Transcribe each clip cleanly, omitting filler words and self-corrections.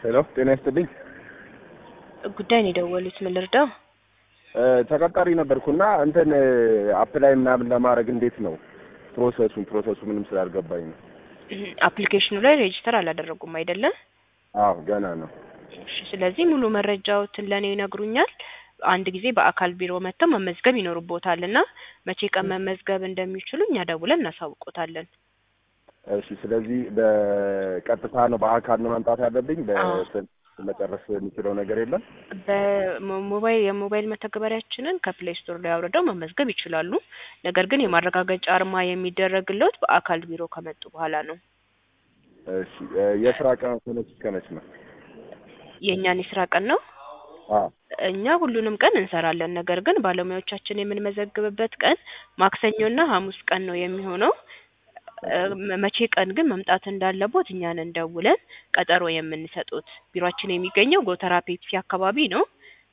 ሄሎ ጤና ይስጥልኝ። ጉዳይ ነው የደወሉት። ምን ልርዳው? ተቀጣሪ ነበርኩና አፕላይ ምናምን ለማድረግ እንዴት ነው ፕሮሰሱ ምንም ስላልገባኝ ነው። አፕሊኬሽኑ ላይ ሬጂስተር አላደረጉም አይደለም? አዎ ገና ነው። እሺ፣ ስለዚህ ሙሉ መረጃዎትን ለኔ ይነግሩኛል። አንድ ጊዜ በአካል ቢሮ መጥተው መመዝገብ ይኖርቦታልና መቼ ቀን መመዝገብ እንደሚችሉ እኛ ደውለን እናሳውቆታለን። እሺ፣ ስለዚህ በቀጥታ ነው በአካል ነው መምጣት ያለብኝ? መጨረስ የሚችለው ነገር የለም? የሞባይል መተግበሪያችንን ከፕሌይ ስቶር ላይ አውርደው መመዝገብ ይችላሉ። ነገር ግን የማረጋገጫ አርማ የሚደረግለት በአካል ቢሮ ከመጡ በኋላ ነው። እሺ፣ የስራ ቀን ከመች ነው? የኛን የስራ ቀን ነው? እኛ ሁሉንም ቀን እንሰራለን። ነገር ግን ባለሙያዎቻችን የምንመዘግብበት ቀን ማክሰኞና ሐሙስ ቀን ነው የሚሆነው። መቼ ቀን ግን መምጣት እንዳለቦት እኛን እንደውለን ቀጠሮ የምንሰጡት። ቢሮአችን የሚገኘው ጎተራ ፔፕሲ አካባቢ ነው።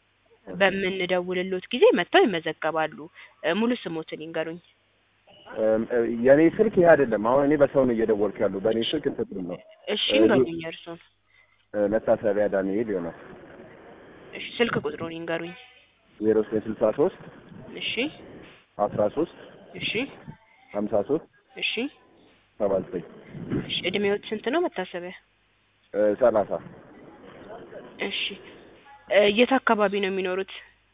በምንደውልሎት ጊዜ መጥተው ይመዘገባሉ። ሙሉ ስሞትን ይንገሩኝ። የኔ ስልክ ይሄ አይደለም። አሁን እኔ በሰው ነው እየደወልኩ ያለው። በኔ ስልክ እንትን ነው። እሺ፣ ይንገሩኝ እርሶን። መታሰቢያ ዳንኤል ይሆናል። እሺ፣ ስልክ ቁጥሩን ይንገሩኝ። 0963 እሺ 13 እሺ 53 እሺ 79። እሺ፣ እድሜዎት ስንት ነው መታሰቢያ? 30። እሺ፣ የት አካባቢ ነው የሚኖሩት?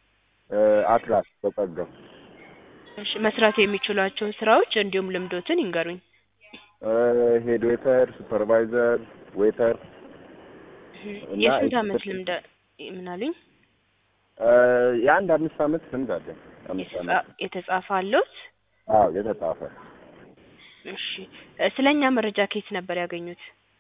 አትላስ በጸጋው። እሺ፣ መስራት የሚችሏቸውን ስራዎች እንዲሁም ልምዶትን ይንገሩኝ። ሄድ ዌተር፣ ሱፐርቫይዘር፣ ዌተር። የስንት አመት ልምድ ምን አሉኝ? የአንድ 5 አመት ልምድ አለኝ። 5 አመት የተጻፈ አለዎት? አዎ የተጻፈ። እሺ፣ ስለኛ መረጃ ከየት ነበር ያገኙት?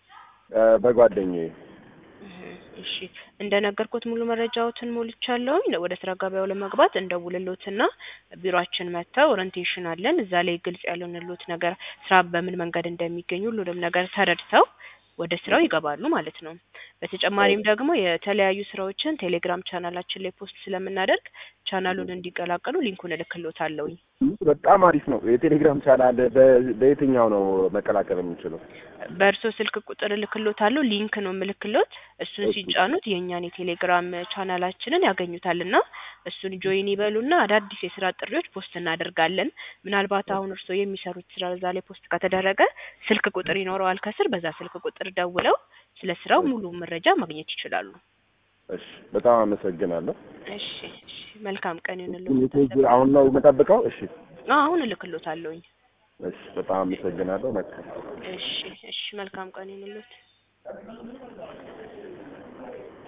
በጓደኛዬ። እሺ፣ እንደነገርኩት ሙሉ መረጃዎትን ሞልቻለሁ። ወደ ስራ ገበያው ለመግባት እንደውልሎትና ቢሮአችን መጥተው ኦሪንቴሽን አለን። እዛ ላይ ግልጽ ያልሆነሎት ነገር ስራ በምን መንገድ እንደሚገኙ ሁሉንም ነገር ተረድተው ወደ ስራው ይገባሉ ማለት ነው። በተጨማሪም ደግሞ የተለያዩ ስራዎችን ቴሌግራም ቻናላችን ላይ ፖስት ስለምናደርግ ቻናሉን እንዲቀላቀሉ ሊንኩን እልክልዎታለሁ። በጣም አሪፍ ነው። የቴሌግራም ቻናል በየትኛው ነው መቀላቀል የምንችለው? በእርሶ ስልክ ቁጥር እልክልዎታለሁ። ሊንክ ነው የምልክልዎት። እሱን ሲጫኑት የኛን የቴሌግራም ቻናላችንን ያገኙታልና እሱን ጆይን ይበሉና አዳዲስ የስራ ጥሪዎች ፖስት እናደርጋለን። ምናልባት አሁን እርሶ የሚሰሩት ስራ እዛ ላይ ፖስት ከተደረገ ስልክ ቁጥር ይኖረዋል ከስር። በዛ ስልክ ቁጥር ደውለው ስለ ስራው ሙሉ መረጃ ማግኘት ይችላሉ። እሺ፣ በጣም አመሰግናለሁ። እሺ፣ መልካም ቀን ይሁንልዎት። አሁን ነው የምጠብቀው? እሺ፣ አሁን እልክልዎታለሁኝ። እሺ፣ በጣም አመሰግናለሁ። እሺ፣ መልካም ቀን ይሁንልዎት።